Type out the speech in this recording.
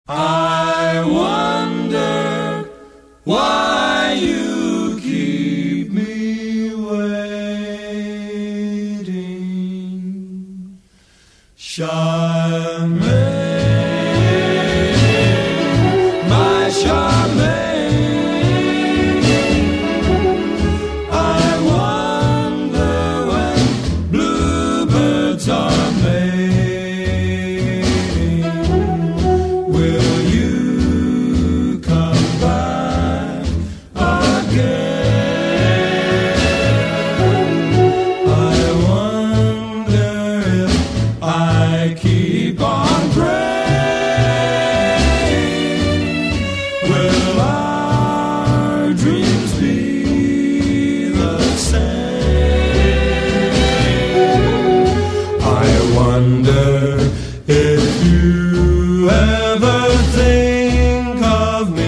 I wonder why you keep me waiting, Charmaine, my Charmaine. I wonder when bluebirds are mating, will you come back again? I wonder if I keep on praying, will our dreams be the same? I wonder if you ever think of me